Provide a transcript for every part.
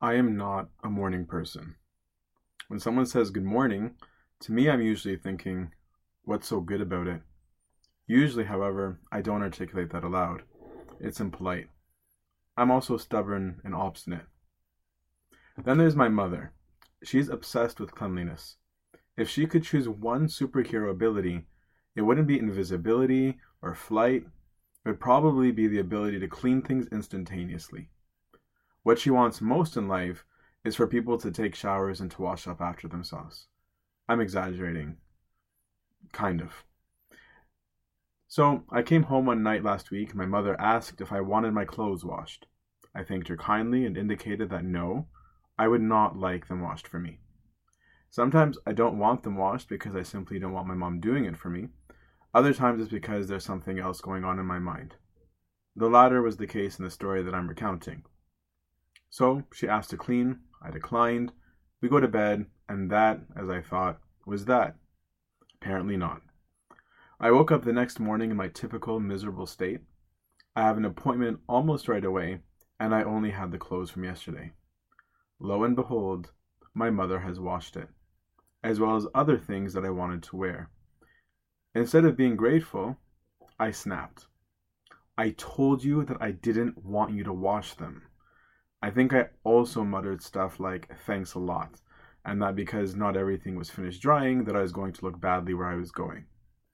I am not a morning person. When someone says good morning, to me I'm usually thinking, what's so good about it? Usually, however, I don't articulate that aloud. It's impolite. I'm also stubborn and obstinate. Then there's my mother. She's obsessed with cleanliness. If she could choose one superhero ability, it wouldn't be invisibility or flight. It would probably be the ability to clean things instantaneously. What she wants most in life is for people to take showers and to wash up after themselves. I'm exaggerating. Kind of. So, I came home one night last week and my mother asked if I wanted my clothes washed. I thanked her kindly and indicated that no, I would not like them washed for me. Sometimes I don't want them washed because I simply don't want my mom doing it for me. Other times it's because there's something else going on in my mind. The latter was the case in the story that I'm recounting. So she asked to clean, I declined, we go to bed, and that, as I thought, was that. Apparently not. I woke up the next morning in my typical miserable state. I have an appointment almost right away, and I only had the clothes from yesterday. Lo and behold, my mother has washed it, as well as other things that I wanted to wear. Instead of being grateful, I snapped. I told you that I didn't want you to wash them. I think I also muttered stuff like, thanks a lot, and that because not everything was finished drying, that I was going to look badly where I was going.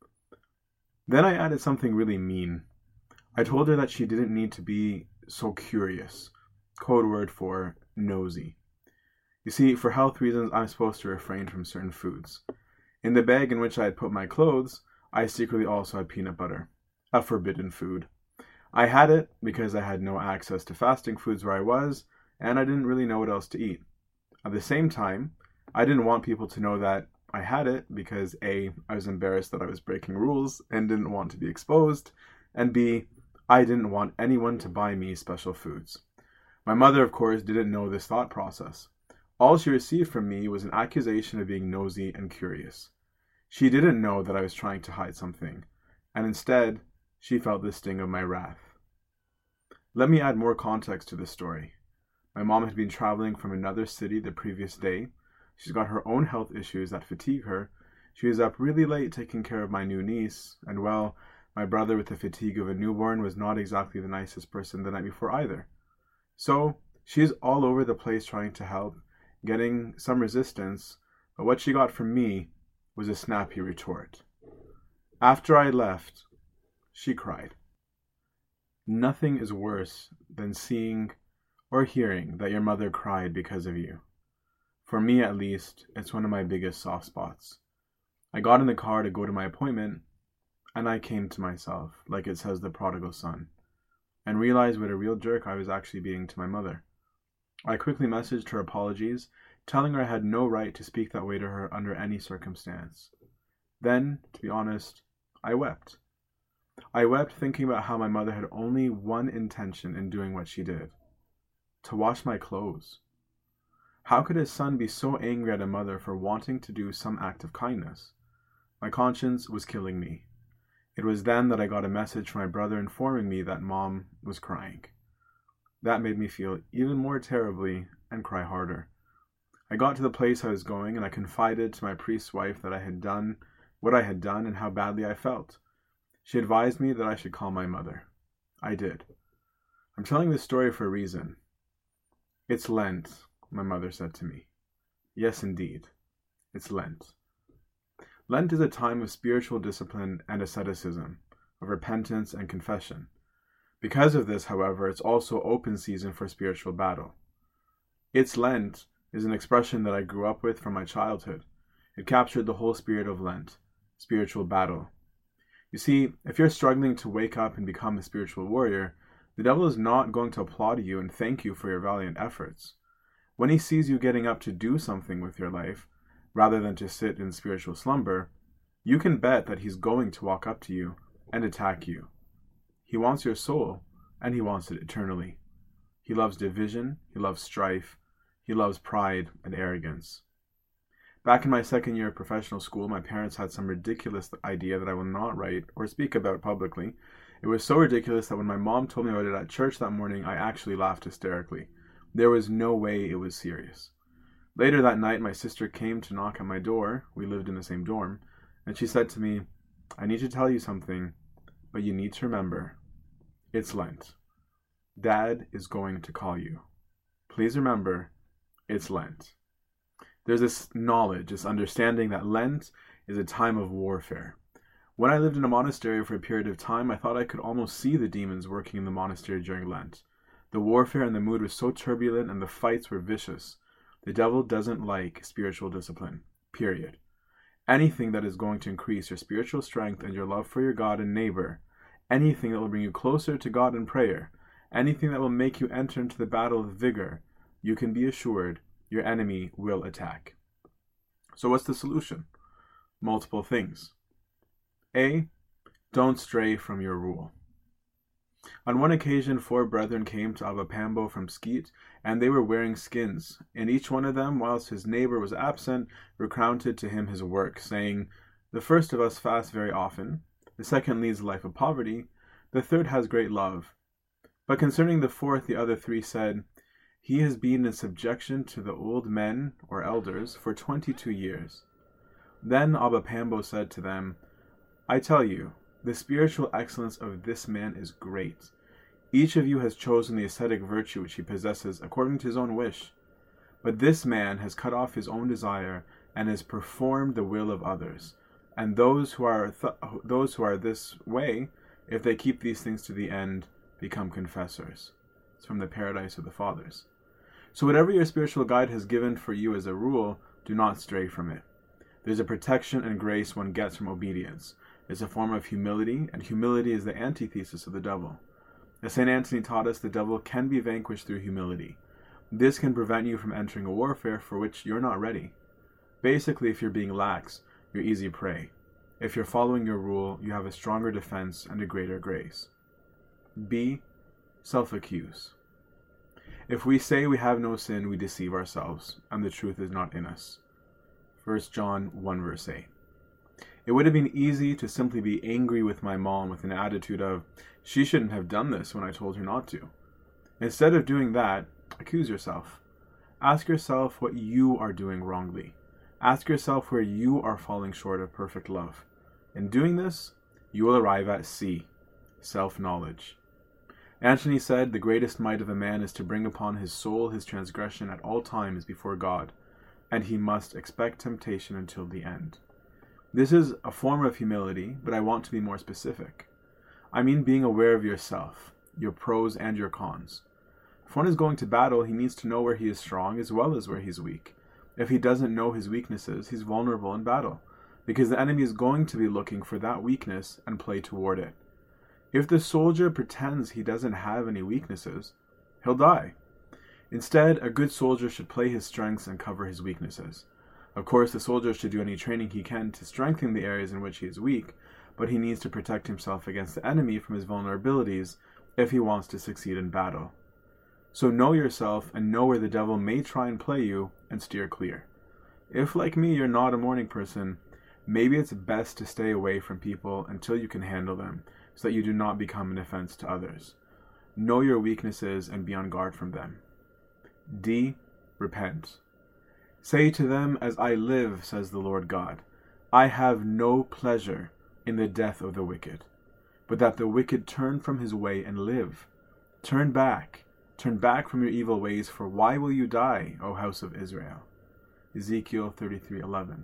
Then I added something really mean. I told her that she didn't need to be so curious, code word for nosy. You see, for health reasons, I'm supposed to refrain from certain foods. In the bag in which I had put my clothes, I secretly also had peanut butter, a forbidden food. I had it because I had no access to fasting foods where I was, and I didn't really know what else to eat. At the same time, I didn't want people to know that I had it because A, I was embarrassed that I was breaking rules and didn't want to be exposed, and B, I didn't want anyone to buy me special foods. My mother, of course, didn't know this thought process. All she received from me was an accusation of being nosy and curious. She didn't know that I was trying to hide something, and instead, she felt the sting of my wrath. Let me add more context to this story. My mom had been traveling from another city the previous day. She's got her own health issues that fatigue her. She was up really late taking care of my new niece, and well, my brother with the fatigue of a newborn was not exactly the nicest person the night before either. So, she's all over the place trying to help, getting some resistance, but what she got from me was a snappy retort. After I left, she cried. Nothing is worse than seeing or hearing that your mother cried because of you. For me, at least, it's one of my biggest soft spots. I got in the car to go to my appointment, and I came to myself, like it says the prodigal son, and realized what a real jerk I was actually being to my mother. I quickly messaged her apologies, telling her I had no right to speak that way to her under any circumstance. Then, to be honest, I wept. I wept thinking about how my mother had only one intention in doing what she did: to wash my clothes. How could a son be so angry at a mother for wanting to do some act of kindness? My conscience was killing me. It was then that I got a message from my brother informing me that Mom was crying. That made me feel even more terribly and cry harder. I got to the place I was going and I confided to my priest's wife that I had done what I had done and how badly I felt. She advised me that I should call my mother. I did. I'm telling this story for a reason. It's Lent, my mother said to me. Yes, indeed. It's Lent. Lent is a time of spiritual discipline and asceticism, of repentance and confession. Because of this, however, it's also open season for spiritual battle. It's Lent is an expression that I grew up with from my childhood. It captured the whole spirit of Lent, spiritual battle. You see, if you're struggling to wake up and become a spiritual warrior, the devil is not going to applaud you and thank you for your valiant efforts. When he sees you getting up to do something with your life, rather than to sit in spiritual slumber, you can bet that he's going to walk up to you and attack you. He wants your soul, and he wants it eternally. He loves division, he loves strife, he loves pride and arrogance. Back in my second year of professional school, my parents had some ridiculous idea that I will not write or speak about publicly. It was so ridiculous that when my mom told me about it at church that morning, I actually laughed hysterically. There was no way it was serious. Later that night, my sister came to knock on my door. We lived in the same dorm. And she said to me, "I need to tell you something, but you need to remember, it's Lent. Dad is going to call you. Please remember, it's Lent." There's this knowledge, this understanding that Lent is a time of warfare. When I lived in a monastery for a period of time, I thought I could almost see the demons working in the monastery during Lent. The warfare and the mood was so turbulent and the fights were vicious. The devil doesn't like spiritual discipline, period. Anything that is going to increase your spiritual strength and your love for your God and neighbor, anything that will bring you closer to God in prayer, anything that will make you enter into the battle with vigor, you can be assured your enemy will attack. So what's the solution? Multiple things. A, don't stray from your rule. On one occasion, 4 brethren came to Abapambo from Skeet, and they were wearing skins, and each one of them, whilst his neighbor was absent, recounted to him his work, saying, "The first of us fasts very often, the second leads a life of poverty, the third has great love. But concerning the fourth, the other 3 said, he has been in subjection to the old men, or elders, for 22 years. Then Abapambo said to them, I tell you, the spiritual excellence of this man is great. Each of you has chosen the ascetic virtue which he possesses according to his own wish. But this man has cut off his own desire and has performed the will of others. And those who are this way, if they keep these things to the end, become confessors." It's from the Paradise of the Fathers. So whatever your spiritual guide has given for you as a rule, do not stray from it. There's a protection and grace one gets from obedience. It's a form of humility, and humility is the antithesis of the devil. As St. Anthony taught us, the devil can be vanquished through humility. This can prevent you from entering a warfare for which you're not ready. Basically, if you're being lax, you're easy prey. If you're following your rule, you have a stronger defense and a greater grace. B, self-accuse. If we say we have no sin, we deceive ourselves, and the truth is not in us. 1 John 1 verse 8. It would have been easy to simply be angry with my mom with an attitude of, she shouldn't have done this when I told her not to. Instead of doing that, accuse yourself. Ask yourself what you are doing wrongly. Ask yourself where you are falling short of perfect love. In doing this, you will arrive at C, self-knowledge. Antony said, the greatest might of a man is to bring upon his soul his transgression at all times before God, and he must expect temptation until the end. This is a form of humility, but I want to be more specific. I mean being aware of yourself, your pros and your cons. If one is going to battle, he needs to know where he is strong as well as where he's weak. If he doesn't know his weaknesses, he's vulnerable in battle, because the enemy is going to be looking for that weakness and play toward it. If the soldier pretends he doesn't have any weaknesses, he'll die. Instead, a good soldier should play his strengths and cover his weaknesses. Of course, the soldier should do any training he can to strengthen the areas in which he is weak, but he needs to protect himself against the enemy from his vulnerabilities if he wants to succeed in battle. So know yourself and know where the devil may try and play you and steer clear. If, like me, you're not a morning person, maybe it's best to stay away from people until you can handle them, so that you do not become an offense to others. Know your weaknesses and be on guard from them. D, repent. Say to them, as I live, says the Lord God, I have no pleasure in the death of the wicked, but that the wicked turn from his way and live. Turn back from your evil ways, for why will you die, O house of Israel? Ezekiel 33:11.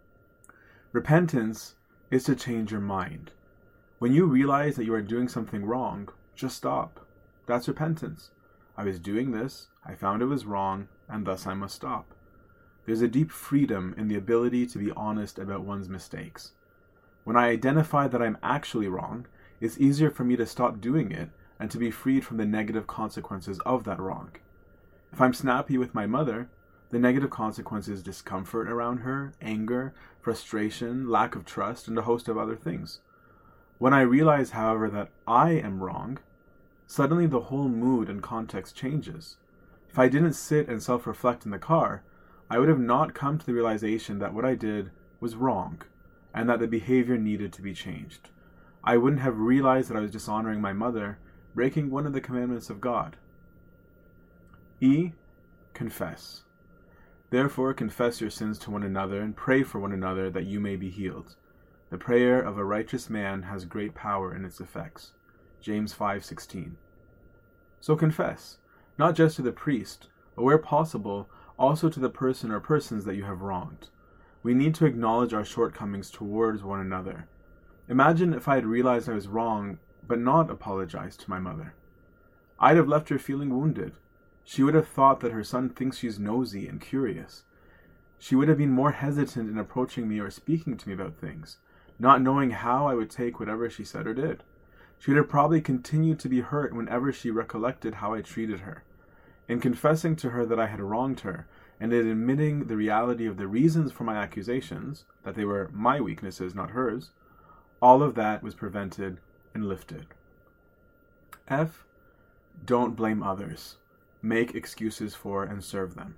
Repentance is to change your mind. When you realize that you are doing something wrong, just stop. That's repentance. I was doing this, I found it was wrong, and thus I must stop. There's a deep freedom in the ability to be honest about one's mistakes. When I identify that I'm actually wrong, it's easier for me to stop doing it and to be freed from the negative consequences of that wrong. If I'm snappy with my mother, the negative consequences discomfort around her, anger, frustration, lack of trust, and a host of other things. When I realize, however, that I am wrong, suddenly the whole mood and context changes. If I didn't sit and self-reflect in the car, I would have not come to the realization that what I did was wrong, and that the behavior needed to be changed. I wouldn't have realized that I was dishonoring my mother, breaking one of the commandments of God. E. Confess. Therefore confess your sins to one another and pray for one another that you may be healed. The prayer of a righteous man has great power in its effects. James 5:16. So confess, not just to the priest, but where possible, also to the person or persons that you have wronged. We need to acknowledge our shortcomings towards one another. Imagine if I had realized I was wrong, but not apologized to my mother. I'd have left her feeling wounded. She would have thought that her son thinks she's nosy and curious. She would have been more hesitant in approaching me or speaking to me about things, not knowing how I would take whatever she said or did. She would have probably continued to be hurt whenever she recollected how I treated her. In confessing to her that I had wronged her, and in admitting the reality of the reasons for my accusations, that they were my weaknesses, not hers, all of that was prevented and lifted. F. Don't blame others. Make excuses for and serve them.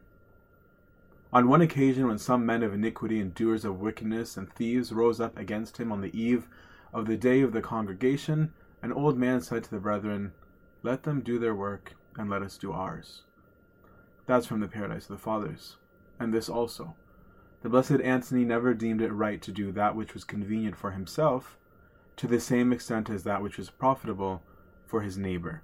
On one occasion, when some men of iniquity and doers of wickedness and thieves rose up against him on the eve of the day of the congregation, an old man said to the brethren, "Let them do their work, and let us do ours." That's from the Paradise of the Fathers. And this also: the Blessed Antony never deemed it right to do that which was convenient for himself, to the same extent as that which was profitable for his neighbor.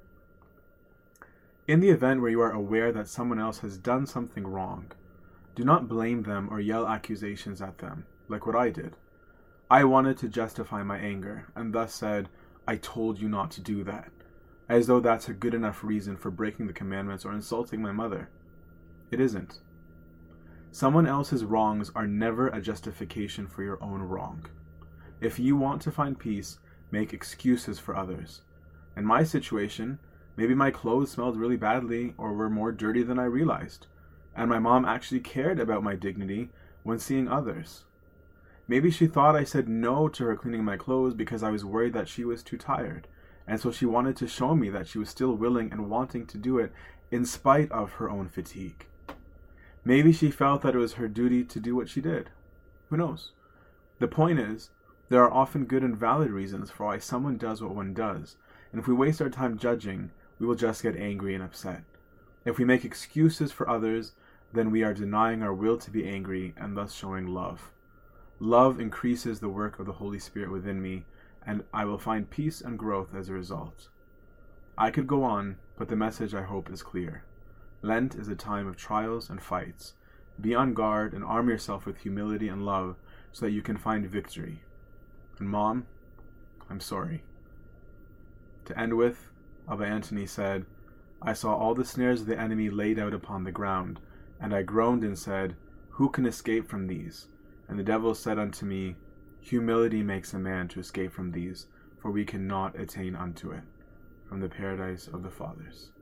In the event where you are aware that someone else has done something wrong, do not blame them or yell accusations at them, like what I did. I wanted to justify my anger, and thus said, "I told you not to do that," as though that's a good enough reason for breaking the commandments or insulting my mother. It isn't. Someone else's wrongs are never a justification for your own wrong. If you want to find peace, make excuses for others. In my situation, maybe my clothes smelled really badly or were more dirty than I realized, and my mom actually cared about my dignity when seeing others. Maybe she thought I said no to her cleaning my clothes because I was worried that she was too tired, and so she wanted to show me that she was still willing and wanting to do it in spite of her own fatigue. Maybe she felt that it was her duty to do what she did. Who knows? The point is, there are often good and valid reasons for why someone does what one does, and if we waste our time judging, we will just get angry and upset. If we make excuses for others, then we are denying our will to be angry and thus showing love. Love increases the work of the Holy Spirit within me, and I will find peace and growth as a result. I could go on, but the message, I hope, is clear. Lent is a time of trials and fights. Be on guard and arm yourself with humility and love so that you can find victory. And Mom, I'm sorry. To end with, Abba Antony said, "I saw all the snares of the enemy laid out upon the ground, and I groaned and said, 'Who can escape from these?' And the devil said unto me, 'Humility makes a man to escape from these, for we cannot attain unto it.'" From the Paradise of the Fathers.